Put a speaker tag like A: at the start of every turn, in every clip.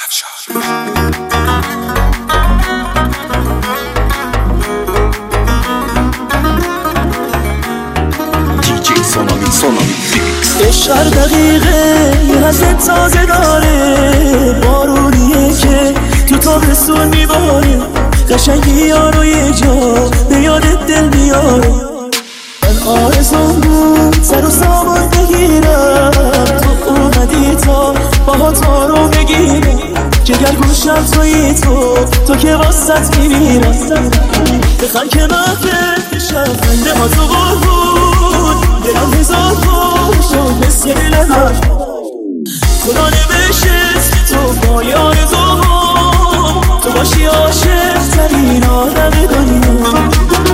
A: هر دقیقه یه حسد تازه داره، بارونیه که تو تابستون میباره، قشنگی یارو یه جا به یادت دل میاره. من آرزوم بود سر و سامان بگیرم، تو اومدی تا باهات رو بگیرم، جگر گوشم توی تو که واسط میمیرم. بخن که محفل بشم خنده ها تو بود، دلم هزار باشم مثل لحر خدا نوشت تو با یار تو باشی عاشق ترین آدم دنیا.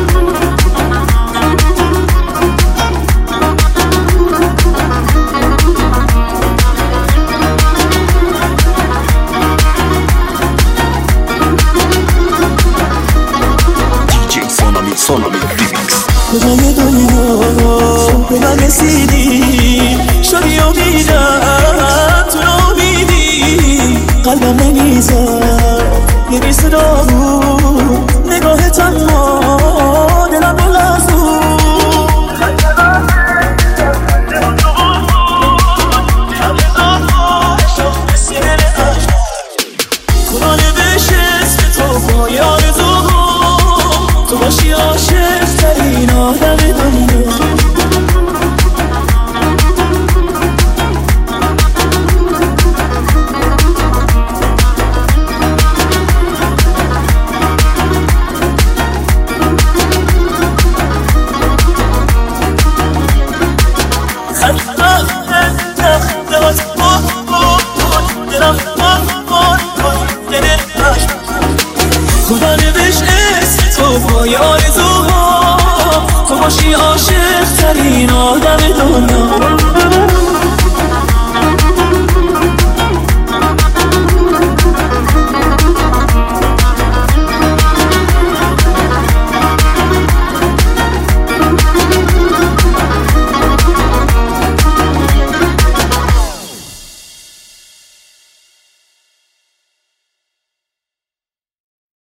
A: کجای دنیا به من رسیدی، شدی امیدم تو نامیدی، قلبم نمیزد یه بی صدا بود نگاهت، اما دلم بلرز بود. خدا نوشت تو با یار تو باشی عاشق ترین آدم دنیا. خدا نوشت تو با یار تو باشی عاشق ترین آدم